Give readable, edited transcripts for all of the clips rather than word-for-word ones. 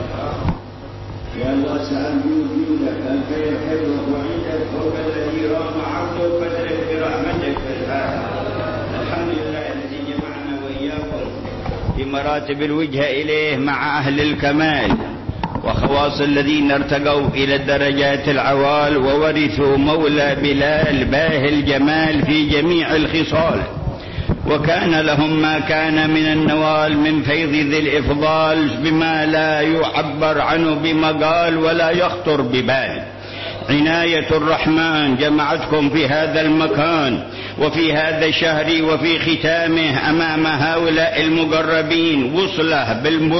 يا الله سأل جودك الخير حفظك وعندك فوق الذي رام عرضك فادرك برحمتك فالفاتحة. الحمد لله الذي جمعنا وإياكم بمراتب الوجهة إليه مع أهل الكمال وخواص الذين ارتقوا إلى الدرجات العوال وورثوا مولى بلال باهي الجمال في جميع الخصال، وكان لهم ما كان من النوال من فيض ذي الإفضال بما لا يعبر عنه بمقال ولا يخطر ببال. عناية الرحمن جمعتكم في هذا المكان وفي هذا الشهر وفي ختامه أمام هؤلاء المقربين، وصله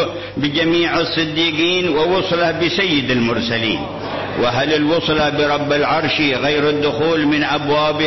بجميع الصديقين ووصله بسيد المرسلين. وهل الوصله برب العرش غير الدخول من أبواب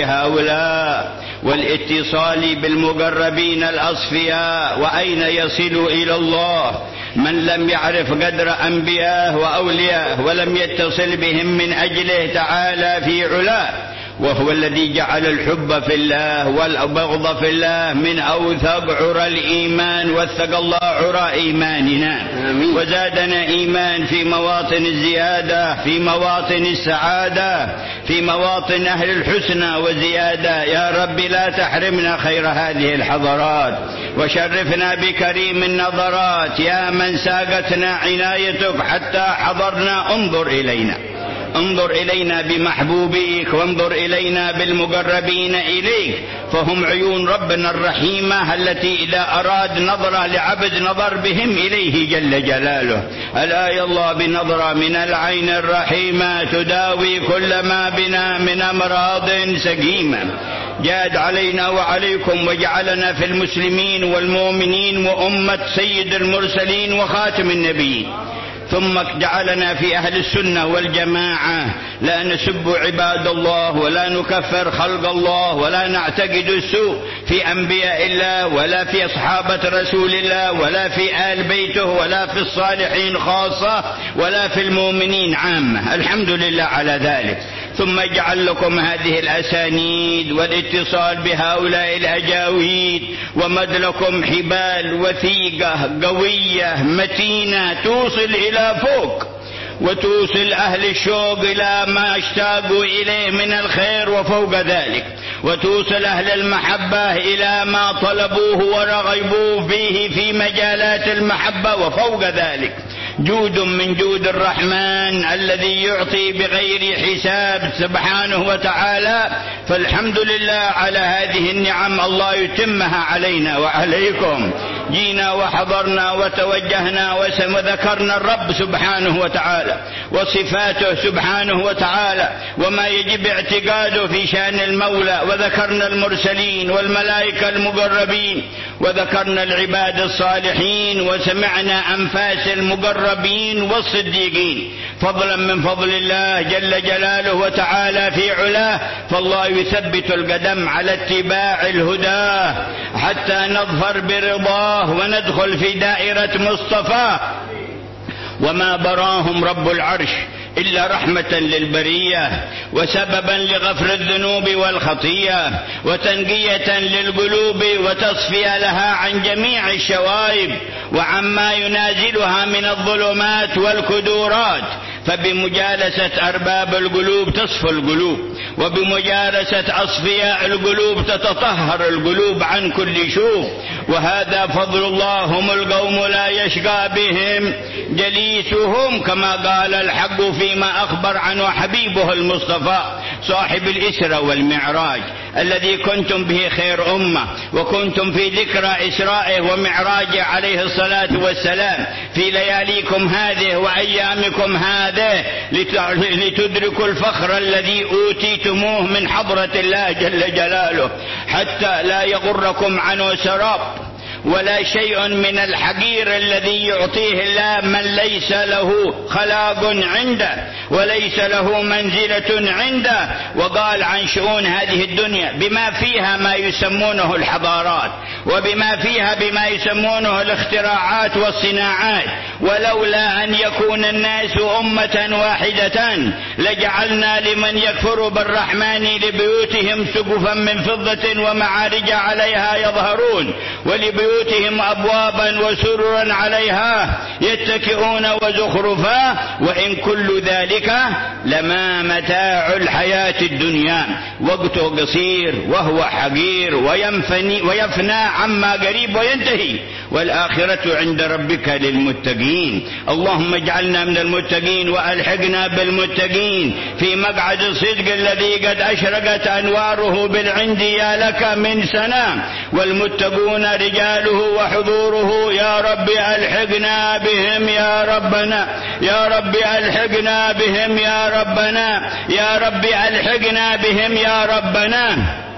هؤلاء والاتصال بالمقربين الأصفياء؟ وأين يصل إلى الله من لم يعرف قدر أنبياه وأولياه ولم يتصل بهم من أجله تعالى في علاه؟ وهو الذي جعل الحب في الله والبغض في الله من أوثق عرى الإيمان، وثق الله عرى إيماننا وزادنا إيمان في مواطن الزيادة، في مواطن السعادة، في مواطن أهل الحسنى وزيادة. يا رب لا تحرمنا خير هذه الحضرات وشرفنا بكريم النظرات. يا من ساقتنا عنايتك حتى حضرنا، انظر إلينا، انظر إلينا بمحبوبيك، وانظر إلينا بالمقربين إليك، فهم عيون ربنا الرحيمة التي إذا أراد نظرة لعبد نظر بهم إليه جل جلاله. ألا يا الله بنظرة من العين الرحيمة تداوي كل ما بنا من أمراض سقيمة جاد علينا وعليكم، وجعلنا في المسلمين والمؤمنين وأمة سيد المرسلين وخاتم النبيين، ثم جعلنا في أهل السنة والجماعة لا نسب عباد الله ولا نكفر خلق الله ولا نعتقد السوء في أنبياء الله ولا في أصحابة رسول الله ولا في آل بيته ولا في الصالحين خاصة ولا في المؤمنين عامة. الحمد لله على ذلك. ثم اجعل لكم هذه الأسانيد والاتصال بهؤلاء الأجاويد ومد لكم حبال وثيقة قوية متينة توصل إلى فوق، وتوصل أهل الشوق إلى ما اشتاقوا إليه من الخير وفوق ذلك، وتوصل أهل المحبة إلى ما طلبوه ورغبوه فيه في مجالات المحبة وفوق ذلك. جود من جود الرحمن الذي يعطي بغير حساب سبحانه وتعالى. فالحمد لله على هذه النعم، الله يتمها علينا وعليكم. جينا وحضرنا وتوجهنا وذكرنا الرب سبحانه وتعالى وصفاته سبحانه وتعالى وما يجب اعتقاده في شأن المولى، وذكرنا المرسلين والملائكة المقربين، وذكرنا العباد الصالحين، وسمعنا أنفاس المقربين والصديقين، فضلا من فضل الله جل جلاله وتعالى في علاه. فالله يثبت القدم على اتباع الهدى حتى نظفر برضاه وندخل في دائرة مصطفاه. وما براهم رب العرش إلا رحمة للبرية وسببا لغفر الذنوب والخطية وتنقية للقلوب وتصفية لها عن جميع الشوائب وعما ينازلها من الظلمات والكدورات. فبمجالسة أرباب القلوب تصفى القلوب، وبمجالسة أصفياء القلوب تتطهر القلوب عن كل شوب. وهذا فضل الله، هم القوم لا يشقى بهم جليسهم، كما قال الحق فيما أخبر عنه حبيبه المصطفى صاحب الإسرى والمعراج الذي كنتم به خير أمة، وكنتم في ذكرى إسرائه ومعراجه عليه الصلاة والسلام في لياليكم هذه وأيامكم هذه لتدركوا الفخر الذي أوتيتموه من حضرة الله جل جلاله، حتى لا يغركم عنه سراب ولا شيء من الحقير الذي يعطيه الله من ليس له خلاق عنده وليس له منزلة عنده. وقال عن شؤون هذه الدنيا بما فيها ما يسمونه الحضارات، وبما فيها بما يسمونه الاختراعات والصناعات، ولولا أن يكون الناس أمة واحدة لجعلنا لمن يكفر بالرحمن لبيوتهم سقفا من فضة ومعارج عليها يظهرون، ولبيوتهم بيوتهم أبوابا وسررا عليها يتكئون وزخرفا وإن كل ذلك لما متاع الحياة الدنيا وقته قصير وهو حقير ويفنى عما قريب وينتهي والآخرة عند ربك للمتقين. اللهم اجعلنا من المتقين وألحقنا بالمتقين في مقعد الصدق الذي قد أشرقت أنواره بالعند يا لك من سنة والمتقون رجاله وحضوره. يا رب ألحقنا بهم يا ربنا، يا رب ألحقنا بهم يا ربنا، يا رب ألحقنا بهم يا ربنا.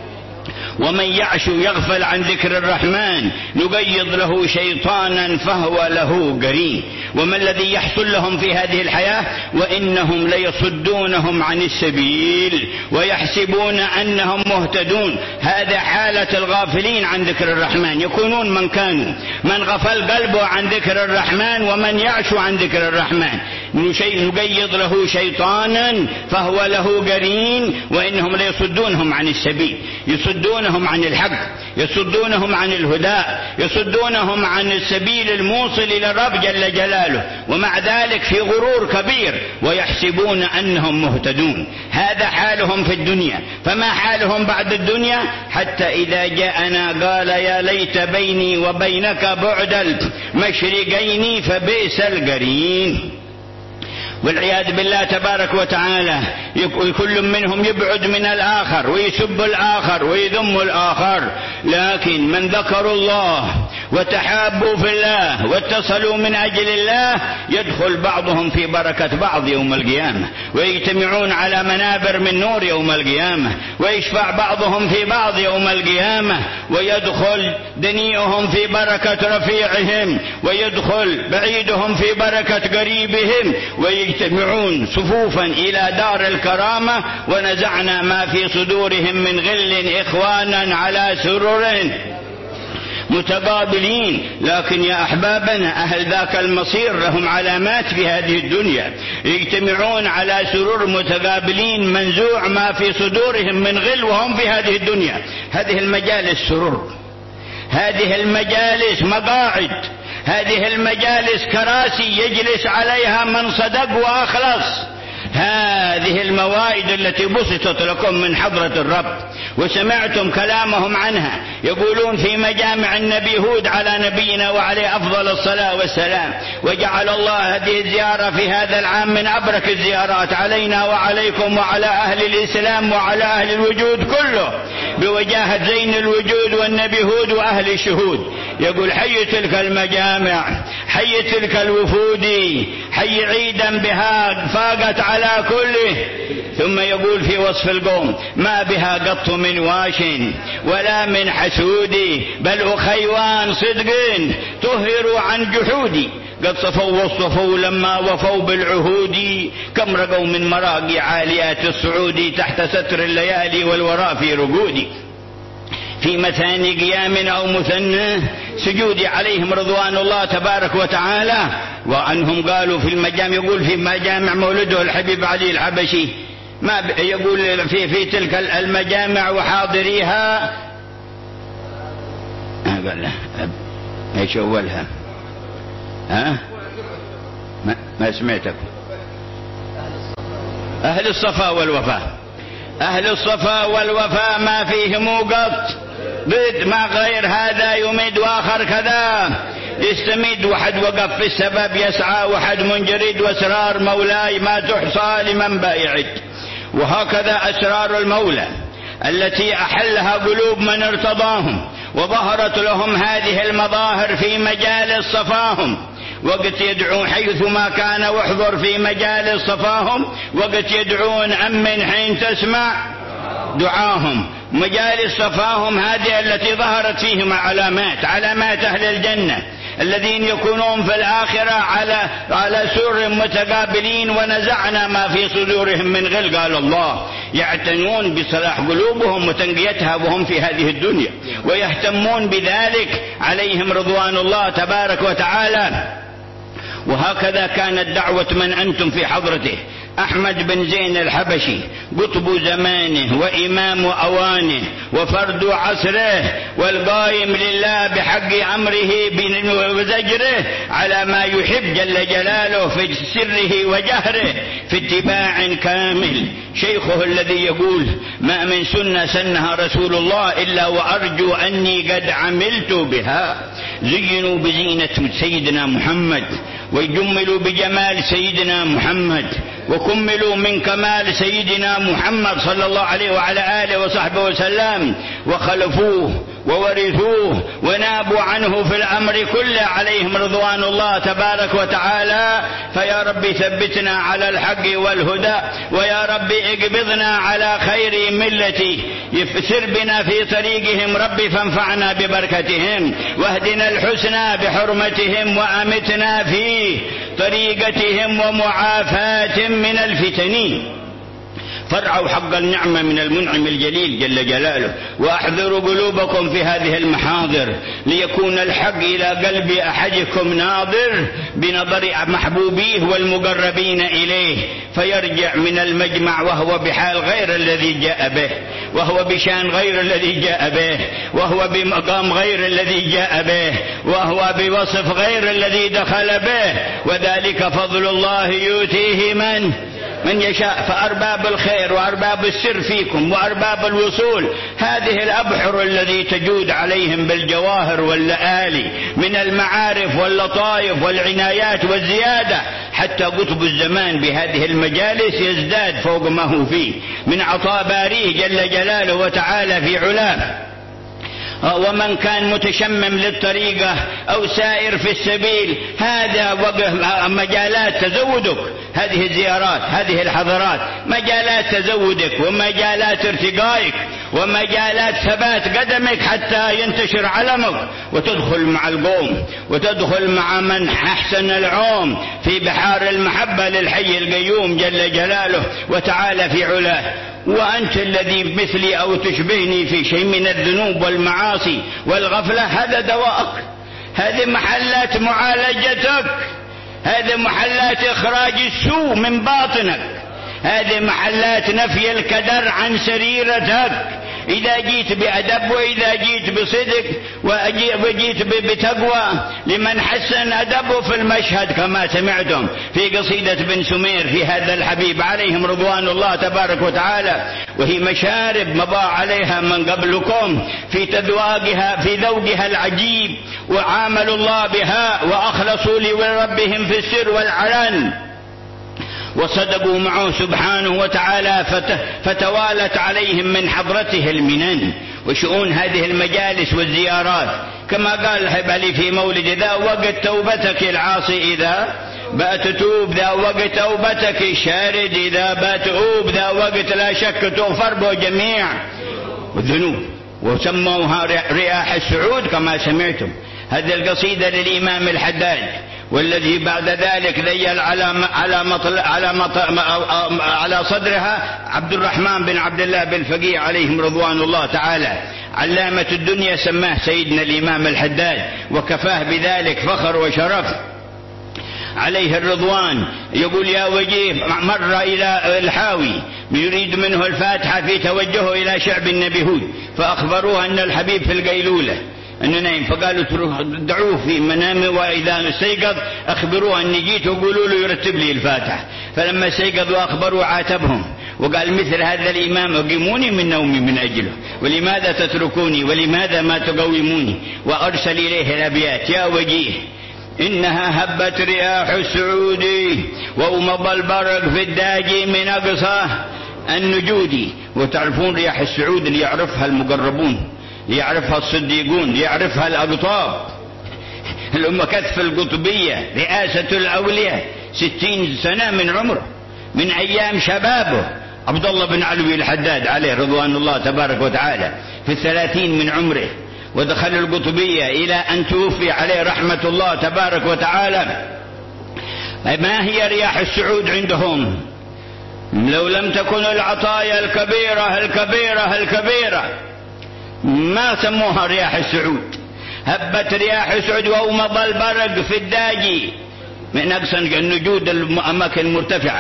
ومن يعش يغفل عن ذكر الرحمن نقيض له شيطانا فهو له قرين. وما الذي يحصل لهم في هذه الحياة؟ وإنهم ليصدونهم عن السبيل ويحسبون أنهم مهتدون. هذا حالة الغافلين عن ذكر الرحمن، يكونون من كانوا، من غفل قلبه عن ذكر الرحمن ومن يعش عن ذكر الرحمن نقيض له شيطانا فهو له قرين وإنهم ليصدونهم عن السبيل، يصدونهم عن الحق، يصدونهم عن الهدى، يصدونهم عن السبيل الموصل إلى الرب جل جلاله، ومع ذلك في غرور كبير ويحسبون أنهم مهتدون. هذا حالهم في الدنيا. فما حالهم بعد الدنيا؟ حتى إذا جاءنا قال يا ليت بيني وبينك بعد المشرقين فبئس القرين. والعياذ بالله تبارك وتعالى كل منهم يبعد من الآخر ويسب الآخر ويذم الآخر. لكن من ذكروا الله وتحابوا في الله واتصلوا من أجل الله يدخل بعضهم في بركة بعض يوم القيامة ويجتمعون على منابر من نور يوم القيامة ويشفع بعضهم في بعض يوم القيامة ويدخل دنيئهم في بركة رفيعهم ويدخل بعيدهم في بركة قريبهم ويجتمعون صفوفا إلى دار الكرامة. ونزعنا ما في صدورهم من غل إخوانا على سرر متقابلين. لكن يا أحبابنا أهل ذاك المصير لهم علامات في هذه الدنيا، يجتمعون على سرور متقابلين منزوع ما في صدورهم من غل وهم في هذه الدنيا. هذه المجالس سرور، هذه المجالس مقاعد، هذه المجالس كراسي يجلس عليها من صدق وأخلص. هذه الموائد التي بسطت لكم من حضرة الرب وسمعتم كلامهم عنها. يقولون في مجامع النبي هود على نبينا وعليه أفضل الصلاة والسلام: وجعل الله هذه الزيارة في هذا العام من أبرك الزيارات علينا وعليكم وعلى أهل الإسلام وعلى أهل الوجود كله بوجاهة زين الوجود والنبي هود وأهل الشهود. يقول: حي تلك المجامع، حي تلك الوفود، حي عيدا بها فاقت على كله. ثم يقول في وصف القوم: ما بها قط من واش ولا من حسود، بل أخيوان صدق طهروا عن جحودي، قد صفوا والصفوا لما وفوا بالعهود، كم رقوا من مراقي عاليات الصعود، تحت ستر الليالي والوراء في رقود، في مثاني قيام أو مثنى سجود عليهم رضوان الله تبارك وتعالى. وأنهم قالوا في المجامع، يقول في مجامع مولده الحبيب علي الحبشي، ما يقول في تلك المجامع وحاضريها، قال له ايش اولها؟ ما سمعتك. أهل الصفا والوفاء، أهل الصفا والوفاء ما فيهم قط بد، ما غير هذا يمد وآخر كذا يستمد. وحد وقف في السبب يسعى، وحد منجرد، واسرار مولاي ما تحصى لمن بايعد. وهكذا أسرار المولى التي أحلها قلوب من ارتضاهم، وظهرت لهم هذه المظاهر في مجال صفاهم. وقت يدعون حيثما كان واحضر في مجال صفاهم، وقت يدعون أمن حين تسمع دعاهم. مجالس صفاهم هذه التي ظهرت فيهم علامات أهل الجنة الذين يكونون في الآخرة على سر متقابلين. ونزعنا ما في صدورهم من غل، قال الله، يعتنون بصلاح قلوبهم وتنقيتها وهم في هذه الدنيا، ويهتمون بذلك عليهم رضوان الله تبارك وتعالى. وهكذا كانت دعوة من أنتم في حضرته، أحمد بن زين الحبشي قطب زمانه وإمام أوانه وفرد عصره والقائم لله بحق أمره وزجره على ما يحب جل جلاله في سره وجهره في اتباع كامل. شيخه الذي يقول: ما من سنة سنها رسول الله إلا وأرجو أني قد عملت بها. زينوا بزينة سيدنا محمد، وجملوا بجمال سيدنا محمد، وكملوا من كمال سيدنا محمد صلى الله عليه وعلى آله وصحبه وسلم، وخلفوه وورثوه ونابوا عنه في الأمر كله عليهم رضوان الله تبارك وتعالى. فيا رب ثبتنا على الحق والهدى، ويا رب اقبضنا على خير ملتي، يسر بنا في طريقهم رب فانفعنا ببركتهم، واهدنا الحسنى بحرمتهم، وأمتنا في طريقتهم ومعافاة من الفتن. فرعوا حق النعمة من المنعم الجليل جل جلاله، وأحذروا قلوبكم في هذه المحاضر ليكون الحق إلى قلب أحدكم ناظر بنظر محبوبيه والمقربين إليه، فيرجع من المجمع وهو بحال غير الذي جاء به، وهو بشان غير الذي جاء به، وهو بمقام غير الذي جاء به، وهو بوصف غير الذي دخل به، وذلك فضل الله يؤتيه من يشاء. فأرباب الخير وأرباب السر فيكم وأرباب الوصول، هذه الأبحر الذي تجود عليهم بالجواهر واللآلي من المعارف واللطائف والعنايات والزيادة، حتى قطب الزمان بهذه المجالس يزداد فوق ما هو فيه من عطاء باريه جل جلاله وتعالى في علاه. ومن كان متشمم للطريقة أو سائر في السبيل، هذا مجالات تزودك، هذه الزيارات، هذه الحضارات مجالات تزودك ومجالات ارتقائك ومجالات ثبات قدمك حتى ينتشر علمك، وتدخل مع القوم وتدخل مع من أحسن العوم في بحار المحبة للحي القيوم جل جلاله وتعالى في علاه. وأنت الذي مثلي أو تشبهني في شيء من الذنوب والمعاصي والغفلة، هذا دواءك، هذه محلات معالجتك، هذه محلات إخراج السوء من باطنك، هذه محلات نفي الكدر عن سريرتك. إذا جيت بأدب، وإذا جيت بصدق، وجيت بتقوى لمن حسن أدبه في المشهد، كما سمعتم في قصيدة بن سمير في هذا الحبيب عليهم رضوان الله تبارك وتعالى، وهي مشارب مضى عليها من قبلكم في تذواقها في ذوقها العجيب، وعاملوا الله بها وأخلصوا لربهم في السر والعلن، وصدقوا معه سبحانه وتعالى، فتوالت عليهم من حضرته المنن وشؤون هذه المجالس والزيارات. كما قال الحبالي في مولد: ذا وقت توبتك العاصي إذا بات توب، ذا وقت توبتك الشارد إذا بات أوب، ذا وقت لا شك تغفر به جميع الذنوب. وسموها رياح السعود كما سمعتم. هذه القصيدة للإمام الحداد، والذي بعد ذلك ذيل على صدرها عبد الرحمن بن عبد الله بن فقيه عليهم رضوان الله تعالى. علامة الدنيا سماه سيدنا الإمام الحداد، وكفاه بذلك فخر وشرف عليه الرضوان. يقول: يا وجيه مر إلى الحاوي يريد منه الفاتحة في توجهه إلى شعب النبي هود، فأخبروه أن الحبيب في القيلولة أنه نايم، فقالوا دعوه في منامه، وإذا استيقظ أخبروه أني جيت وقولوا له يرتب لي الفاتحة. فلما استيقظ وأخبروا عاتبهم وقال: مثل هذا الإمام أقيموني من نومي من أجله، ولماذا تتركوني، ولماذا ما تقوموني؟ وأرسل إليه الأبيات: يا وجيه إنها هبت رياح السعود، وأمضى البرق في الداجي من أقصى النجود. وتعرفون رياح السعود اللي يعرفها المقربون، يعرفها الصديقون، يعرفها الأقطاب. الأمة كثف القطبية رئاسة الأولياء 60 سنة من عمره، من أيام شبابه عبد الله بن علوي الحداد عليه رضوان الله تبارك وتعالى في 30 من عمره، ودخل القطبية إلى أن توفي عليه رحمة الله تبارك وتعالى. ما هي رياح السعود عندهم؟ لو لم تكن العطايا الكبيرة ما سموها رياح السعود. هبت رياح السعود وأمضى البرق في الداجي من أقصى النجود الأماكن المرتفعة،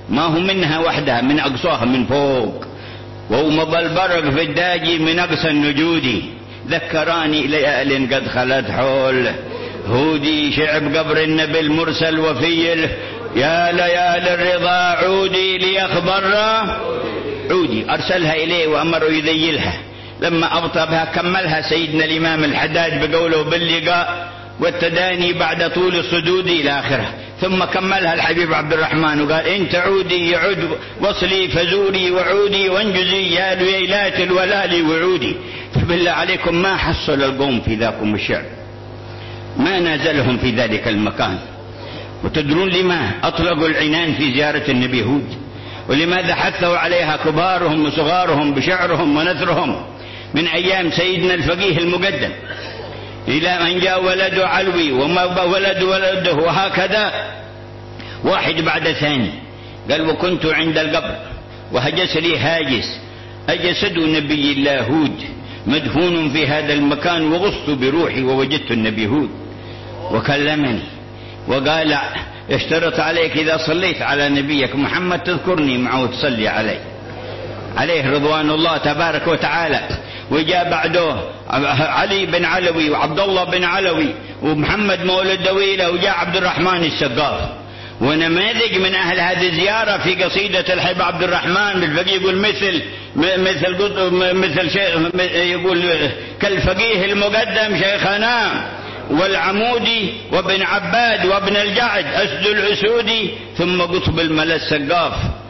ما هو منها وحدها، من أقصاها من فوق. ومضى البرق في الداجي من أقصى النجودي، ذكراني ليال قد خلت حول هودي، شعب قبر النبي المرسل وفيله، يا ليال الرضا عودي ليخبر عودي. أرسلها إليه وأمره يذيلها. لما أبطى بها كملها سيدنا الإمام الحداد بقوله باللقاء والتداني بعد طول الصدود إلى آخره. ثم كملها الحبيب عبد الرحمن وقال إن تعودي يعود وصلي فزوري وعودي وانجزي يا ليلات الولال وعودي. فبالله عليكم ما حصل القوم في ذاكم الشعب، ما نازلهم في ذلك المكان. وتدرون لما أطلقوا العنان في زيارة النبي هود؟ ولماذا حثوا عليها كبارهم وصغارهم بشعرهم ونثرهم من أيام سيدنا الفقيه المقدم إلى أن جاء ولد علوي وما ولد ولده، وهكذا واحد بعد ثاني. قال وكنت عند القبر وهجس لي هاجس أجسد نبي الله هود مدفون في هذا المكان، وغصت بروحي ووجدت النبي هود وكلمني وقال اشترط عليك إذا صليت على نبيك محمد تذكرني معه وتصلي عليه رضوان الله تبارك وتعالى. وجاء بعده علي بن علوي وعبد الله بن علوي ومحمد مولد دويلة، وجاء عبد الرحمن السقاف. ونماذج من أهل هذه الزيارة في قصيدة الحبيب عبد الرحمن بالفقيه يقول مثل شيخ يقول كالفقيه المقدم شيخنا والعمودي وابن عباد وابن الجعد أسد الأسودي، ثم قطب الملا السقاف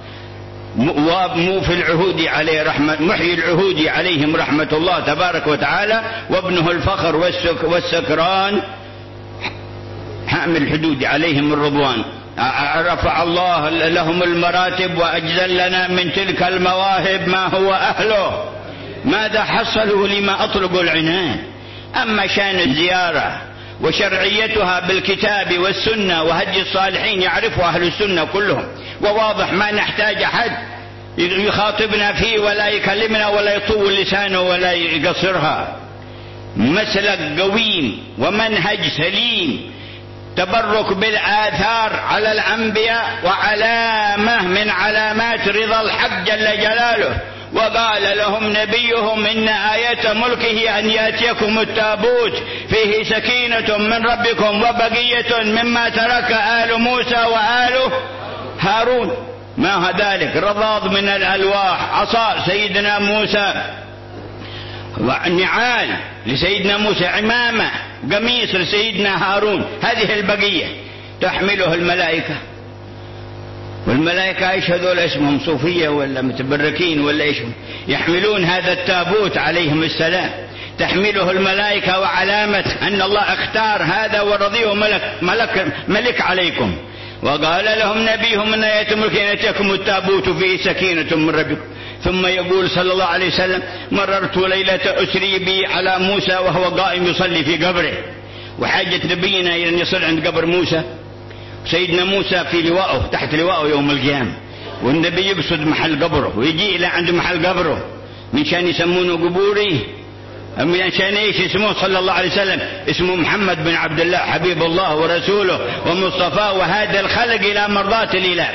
وموفي العهود عليه رحمة محيي العهود عليهم رحمة الله تبارك وتعالى، وابنه الفخر والسكران حامل الحدود عليهم الرضوان. رفع الله لهم المراتب وأجزل لنا من تلك المواهب ما هو أهله. ماذا حصلوا لما أطلقوا العنان؟ أما شان الزيارة وشرعيتها بالكتاب والسنة وهدي الصالحين يعرفها أهل السنة كلهم، وواضح ما نحتاج أحد يخاطبنا فيه ولا يكلمنا ولا يطول لسانه ولا يقصرها. مسلك قويم ومنهج سليم، تبرك بالآثار على الأنبياء وعلامة من علامات رضا الحق جل جلاله. وقال لهم نبيهم إن آية ملكه أن يأتيكم التابوت فيه سكينة من ربكم وبقية مما ترك آل موسى وآل هارون. ما ذلك رضاض من الألواح، عصا سيدنا موسى ونعال لسيدنا موسى، عمامة قميص لسيدنا هارون. هذه البقية تحمله الملائكة، والملائكة ايش هذول اسمهم؟ صوفية ولا متبركين ولا ايش؟ يحملون هذا التابوت عليهم السلام، تحمله الملائكة وعلامة أن الله اختار هذا ورضيه ملك عليكم. وقال لهم نبيهم أن آية ملكه أن يأتيكم التابوت فيه سكينة من ربكم. ثم يقول صلى الله عليه وسلم مررت ليلة أسري بي على موسى وهو قائم يصلي في قبره. وحاجة نبينا أن يصل عند قبر موسى، سيدنا موسى في لواءه تحت لواءه يوم القيامة، والنبي يقصد محل قبره ويجي إلى عند محل قبره من شان يسمونه قبوري، من شان ايش اسمه صلى الله عليه وسلم؟ اسمه محمد بن عبد الله حبيب الله ورسوله ومصطفاه وهذا الخلق إلى مرضاة الإله.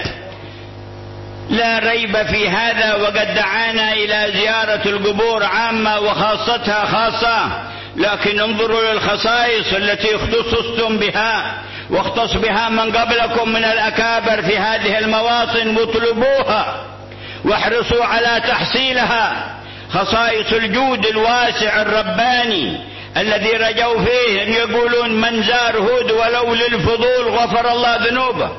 لا ريب في هذا، وقد دعانا إلى زيارة القبور عامة وخاصتها خاصة، لكن انظروا للخصائص التي اختصصتم بها واختص بها من قبلكم من الأكابر في هذه المواطن، واطلبوها واحرصوا على تحصيلها. خصائص الجود الواسع الرباني الذي رجوا فيه أن يقولون من زار هود ولو للفضول غفر الله ذنوبه.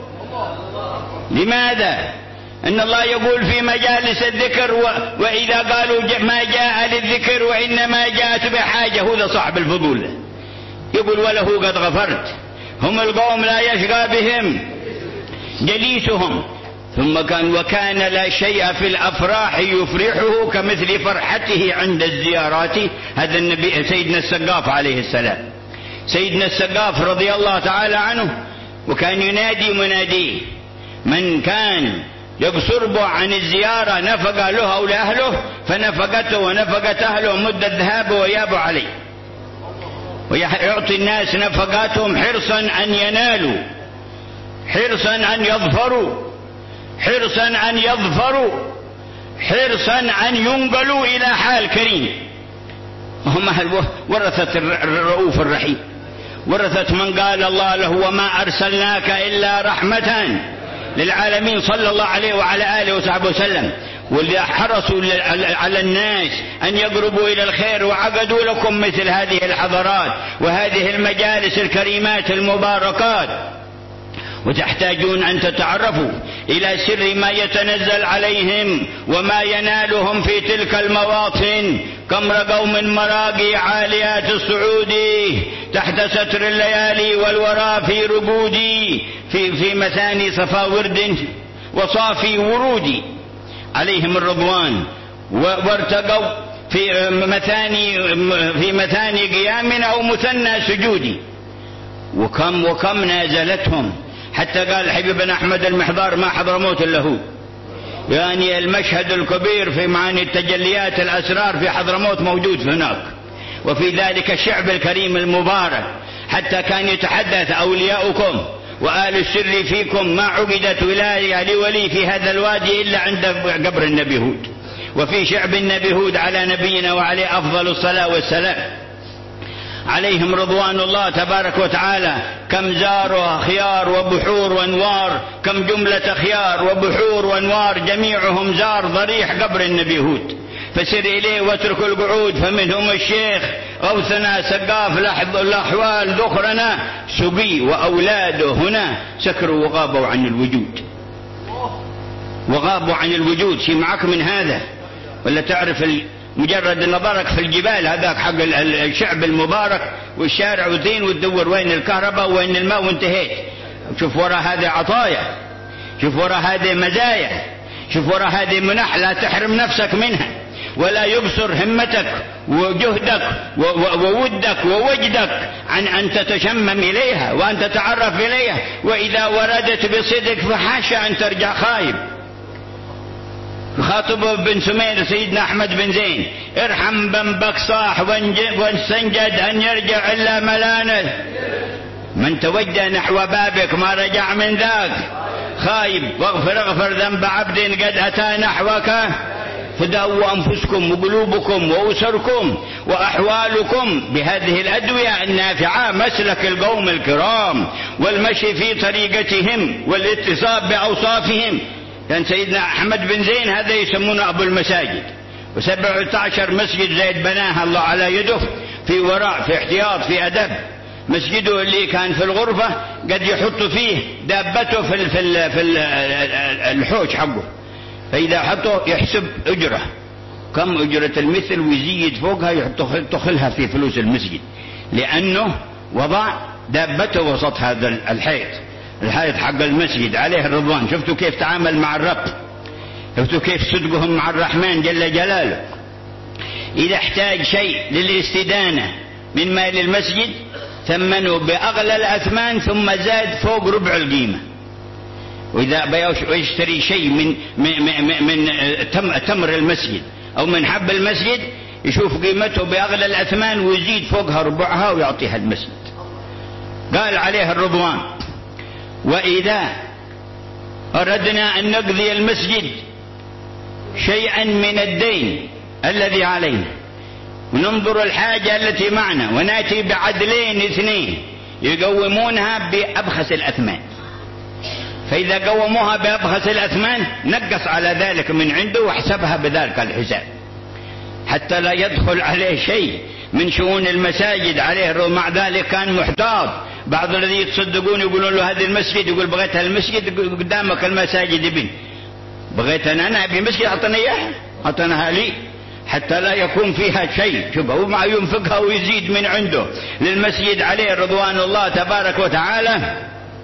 لماذا؟ أن الله يقول في مجالس الذكر وإذا قالوا ما جاء للذكر وإنما جاءت بحاجة، هذا صاحب الفضول يقول وله قد غفرت. هم القوم لا يشقى بهم جليسهم. ثم كان وكان لا شيء في الأفراح يفرحه كمثل فرحته عند الزيارات. هذا النبي سيدنا السقاف عليه السلام، سيدنا السقاف رضي الله تعالى عنه، وكان ينادي مناديه من كان يقصر عن الزيارة نفق له أو لأهله فنفقته ونفقت أهله مدة ذهاب وإياب عليه، ويعطي الناس نفقاتهم حرصا أن ينالوا، حرصا أن يظفروا. حرصا أن يظفروا، حرصا أن ينقلوا إلى حال كريم. هم ورثة الرؤوف الرحيم، ورثة من قال الله له وما أرسلناك إلا رحمة للعالمين صلى الله عليه وعلى آله وصحبه وسلم. واللي حرصوا على الناس أن يقربوا إلى الخير وعقدوا لكم مثل هذه الحضارات وهذه المجالس الكريمات المباركات. وتحتاجون أن تتعرفوا إلى سر ما يتنزل عليهم وما ينالهم في تلك المواطن. كم رقوا من مراقي عاليات الصعود تحت ستر الليالي والورى في رقودي في مثاني صفا ورد وصافي ورودي عليهم الرضوان، وارتقوا في مثاني قيام أو مثنى سجودي. وكم نازلتهم، حتى قال حبيبنا أحمد المحضار ما حضرموت إلا هو. يعني المشهد الكبير في معاني التجليات الأسرار في حضرموت موجود هناك، وفي ذلك الشعب الكريم المبارك. حتى كان يتحدث أولياؤكم وآل السر فيكم ما عقدت ولاية لولي في هذا الوادي إلا عند قبر النبي هود، وفي شعب النبي هود على نبينا وعليه أفضل الصلاة والسلام عليهم رضوان الله تبارك وتعالى. كم زاروا خيار وبحور وانوار، كم جملة خيار وبحور وانوار جميعهم زار ضريح قبر النبي هود. فسر إليه واترك القعود، فمنهم الشيخ غوثنا سقاف الأحوال ذخرنا سقي وأولاده هنا سكروا وغابوا عن الوجود. وغابوا عن الوجود. شي معك من هذا ولا تعرف مجرد نظرك في الجبال هذاك حق الشعب المبارك والشارع وزين وتدور وين الكهرباء وين الماء وانتهيت. شوف وراء هذه عطايا، شوف وراء هذه مزايا، شوف وراء هذه منح لا تحرم نفسك منها، ولا يقصر همتك وجهدك وودك ووجدك عن أن تتشمم إليها وأن تتعرف إليها. وإذا وردت بصدق فحاشا أن ترجع خايب. خاطب بن سمير سيدنا أحمد بن زين ارحم بنبك صاح واستنجد أن يرجع إلا ملانه، من توجه نحو بابك ما رجع من ذاك خايب. واغفر ذنب عبد قد أتى نحوك، فداووا أنفسكم وقلوبكم وأسركم وأحوالكم بهذه الأدوية النافعة، مسلك القوم الكرام والمشي في طريقتهم والاتصاب بأوصافهم. كان سيدنا أحمد بن زين هذا يسمونه أبو المساجد، و17 مسجد زيد بناها الله على يده في وراء في احتياط في أدب. مسجده اللي كان في الغرفة قد يحط فيه دابته في الحوش حقه، فإذا حطه يحسب أجرة كم أجرة المثل ويزيد فوقها يدخلها في فلوس المسجد، لأنه وضع دابته وسط هذا الحيط حق المسجد عليه الرضوان. شفتوا كيف تعامل مع الرب، شفتوا كيف صدقهم مع الرحمن جل جلاله. إذا احتاج شيء للاستدانة من مال المسجد ثمنه بأغلى الأثمان ثم زاد فوق ربع القيمة. وإذا بيشتري شيء من تمر المسجد أو من حب المسجد يشوف قيمته بأغلى الأثمان ويزيد فوقها ربعها ويعطيها المسجد. قال عليه الرضوان وإذا أردنا أن نقضي المسجد شيئا من الدين الذي علينا وننظر الحاجة التي معنا ونأتي بعدلين اثنين يقومونها بأبخس الأثمان، فإذا قوموها بأبخس الأثمان نقص على ذلك من عنده واحسبها بذلك الحساب، حتى لا يدخل عليه شيء من شؤون المساجد عليه. مع ذلك كان محتاط. بعض الذين يتصدقون يقولون له هذا المسجد، يقول بغيت المسجد قدامك المساجد ابن بغيت أنا أبي مسجد أعطنا إياها، أعطناها لي حتى لا يكون فيها شيء. شوف هو ما ينفقها ويزيد من عنده للمسجد عليه رضوان الله تبارك وتعالى.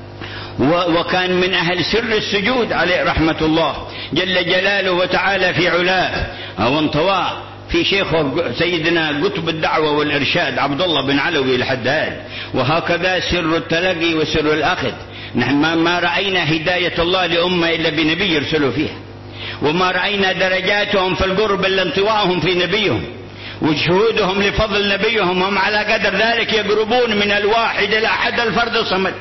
وكان من أهل سر السجود عليه رحمة الله جل جلاله وتعالى في علاه وانطواه في شيخه سيدنا قطب الدعوة والإرشاد عبد الله بن علوي الحداد. وهكذا سر التلقي وسر الأخذ. نحن ما رأينا هداية الله لأمة إلا بنبي يرسلوا فيها، وما رأينا درجاتهم في القرب إلا انطواهم في نبيهم وشهودهم لفضل نبيهم. هم على قدر ذلك يقربون من الواحد الأحد الفرد الصمد،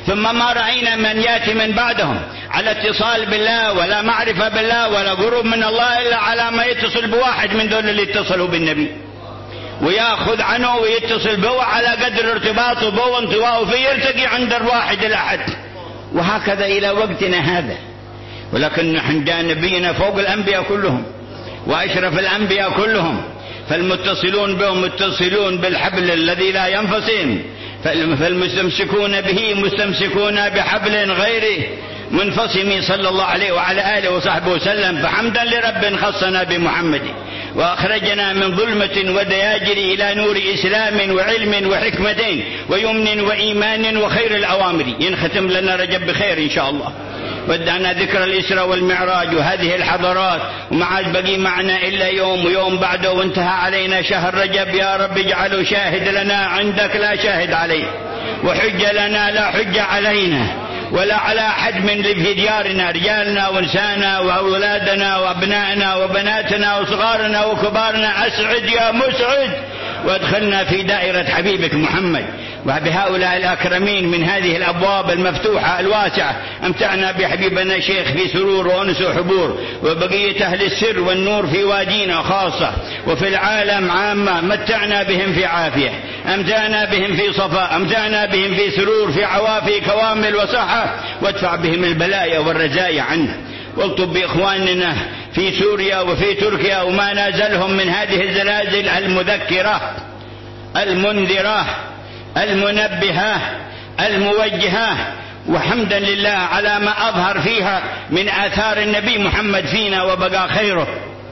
ثم ما رأينا من يأتي من بعدهم على اتصال بالله ولا معرفة بالله ولا قرب من الله إلا على ما يتصل بواحد من دول اللي اتصلوا بالنبي ويأخذ عنه ويتصل به على قدر ارتباطه به وانطواءه فيه يرتقي عند الواحد الأحد، وهكذا إلى وقتنا هذا. ولكن نحن جاء نبينا فوق الأنبياء كلهم وأشرف الأنبياء كلهم، فالمتصلون بهم متصلون بالحبل الذي لا ينفصل، فالمستمسكون به مستمسكون بحبل غير منفصم صلى الله عليه وعلى آله وصحبه وسلم. فحمدا لرب خصنا بمحمد وأخرجنا من ظلمة ودياجر إلى نور إسلام وعلم وحكمة ويمن وإيمان وخير الأوامر. ينختم لنا رجب بخير إن شاء الله. ودعنا ذكر الإسراء والمعراج وهذه الحضارات، وما عاد بقي معنا إلا يوم ويوم بعده وانتهى علينا شهر رجب. يا رب اجعله شاهد لنا عندك لا شاهد عليه، وحج لنا لا حج علينا ولا على أحد من اللي في ديارنا، رجالنا ونسانا وأولادنا وأبنائنا وبناتنا وصغارنا وكبارنا. أسعد يا مسعد وادخلنا في دائرة حبيبك محمد وبهؤلاء الأكرمين من هذه الأبواب المفتوحة الواسعة. أمتعنا بحبيبنا شيخ في سرور وأنس وحبور، وبقية أهل السر والنور في وادينا خاصة وفي العالم عامة. متعنا بهم في عافية، أمتعنا بهم في صفاء، أمتعنا بهم في سرور، في عوافي كوامل وصحة، وادفع بهم البلايا والرزايا عنا. والطب بإخواننا في سوريا وفي تركيا وما نازلهم من هذه الزلازل المذكرة المنذرة المنبهة الموجهة. وحمدا لله على ما أظهر فيها من آثار النبي محمد فينا وبقى خيره.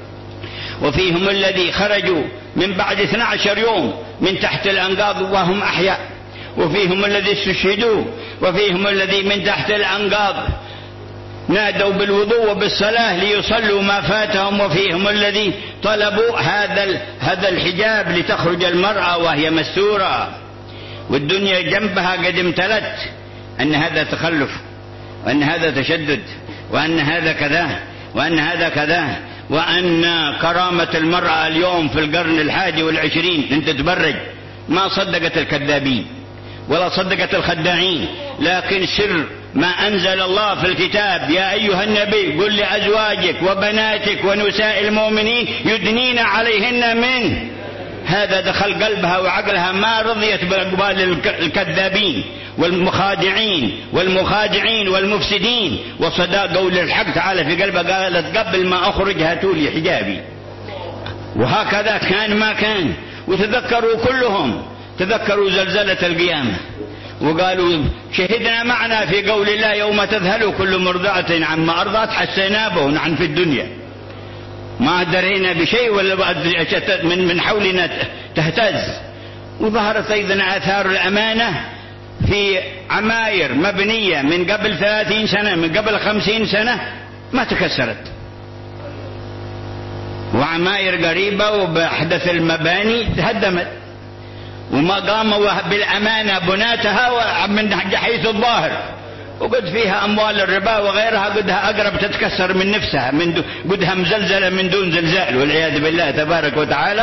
وفيهم الذي خرجوا من بعد 12 يوم من تحت الأنقاض وهم أحياء، وفيهم الذي استشهدوا، وفيهم الذي من تحت الأنقاض نادوا بالوضوء وبالصلاة ليصلوا ما فاتهم، وفيهم الذي طلبوا هذا الحجاب لتخرج المرأة وهي مستورة والدنيا جنبها قد امتلت أن هذا تخلف وأن هذا تشدد وأن هذا كذا وأن هذا كذا، وأن كرامة المرأة اليوم في القرن 21 أن تتبرج. ما صدقت الكذابين ولا صدقت الخداعين، لكن سر ما أنزل الله في الكتاب. يا أيها النبي قل لأزواجك وبناتك ونساء المؤمنين يدنين عليهن من هذا. دخل قلبها وعقلها، ما رضيت بأقبال الكذابين والمخادعين والمخادعين والمفسدين، وصدق قول الحق تعالى في قلبها، قالت قبل ما أخرج هاتوا لي حجابي. وهكذا كان ما كان. وتذكروا كلهم، تذكروا زلزلة القيامة وقالوا شهدنا معنا في قول الله يوم تذهل كل مرضعة عما أرضعت. حسينا به نحن في الدنيا ما درينا بشيء ولا من حولنا تهتز. وظهرت أيضا آثار الأمانة في عماير مبنية من قبل 30 سنة من قبل 50 سنة ما تكسرت، وعماير قريبة وبأحدث المباني تهدمت، وما قاموا بالأمانة بناتها من حيث الظاهر، وقد فيها أموال الربا وغيرها قدها أقرب تتكسر من نفسها، قدها مزلزلة من دون زلزال والعياذ بالله تبارك وتعالى.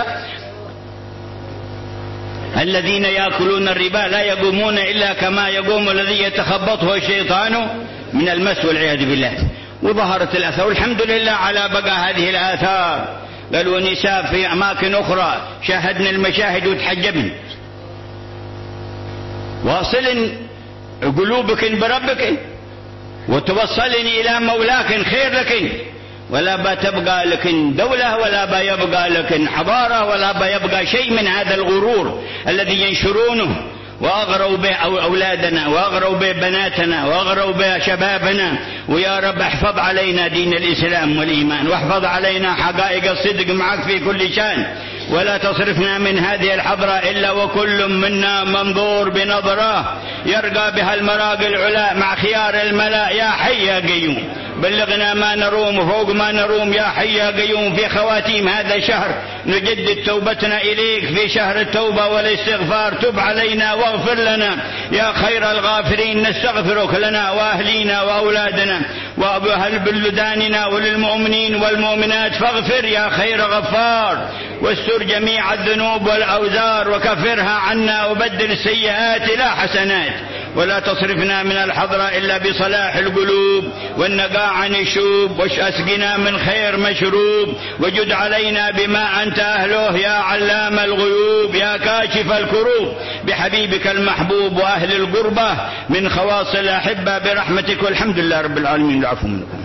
الذين يأكلون الربا لا يقومون إلا كما يقوم الذي يتخبطه الشيطان من المس والعياذ بالله. وظهرت الآثار والحمد لله على بقى هذه الآثار. قالوا نساء في أماكن أخرى شاهدنا المشاهد وتحجبن. واصل قلوبك بربك وتوصلن إلى مولاك خير لك، ولا بتبقى لك دولة ولا بيبقى لك حضارة ولا بيبقى شيء من هذا الغرور الذي ينشرونه، وأغروا به أولادنا وأغروا به بناتنا وأغروا به شبابنا. ويا رب احفظ علينا دين الإسلام والإيمان، واحفظ علينا حقائق الصدق معك في كل شان، ولا تصرفنا من هذه الحضرة إلا وكل منا منظور بنظرة يرقى بها المراقي العلا مع خيار الملا. يا حي يا قيوم بلغنا ما نروم وفوق ما نروم. يا حي يا قيوم في خواتيم هذا الشهر نجدد توبتنا إليك في شهر التوبة والاستغفار. تب علينا واغفر لنا يا خير الغافرين. نستغفرك لنا وأهلينا وأولادنا وأهل بلداننا وللمؤمنين والمؤمنات، فاغفر يا خير غفار، واستر جميع الذنوب والأوزار وكفرها عنا، وبدل السيئات لا حسنات، ولا تصرفنا من الحضرة إلا بصلاح القلوب والنقاء عن الشوب، واسقنا من خير مشروب، وجد علينا بما أنت أهله يا علام الغيوب يا كاشف الكروب، بحبيبك المحبوب وأهل القربة من خواص الأحبة برحمتك، والحمد لله رب العالمين. العفو منكم.